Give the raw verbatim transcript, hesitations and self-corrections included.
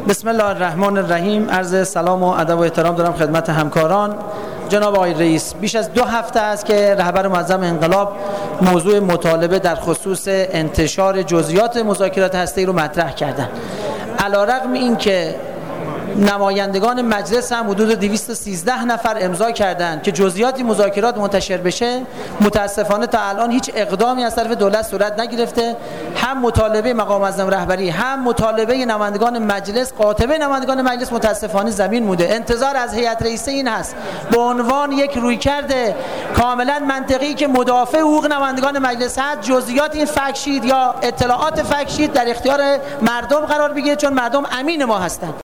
بسم الله الرحمن الرحیم. عرض سلام و ادب و احترام دارم خدمت همکاران. جناب آقای رئیس، بیش از دو هفته است که رهبر معظم انقلاب موضوع مطالبه در خصوص انتشار جزئیات مذاکرات هسته‌ای رو مطرح کردن. علی‌رغم این که نمایندگان مجلس هم حدود دویست و سیزده نفر امضا کردند که جزئیات مذاکرات منتشر بشه، متاسفانه تا الان هیچ اقدامی از طرف دولت صورت نگرفته. هم مطالبه مقام معظم رهبری هم مطالبه نمایندگان مجلس، قاطبه نمایندگان مجلس متاسفانه زمین مونده. انتظار از هیئت رئیسه این هست به عنوان یک رویکرد کاملا منطقی که مدافع حقوق نمایندگان مجلس هست، جزئیات این فکت شیت یا اطلاعات فکت شیت در اختیار مردم قرار بگیره، چون مردم امین ما هستند.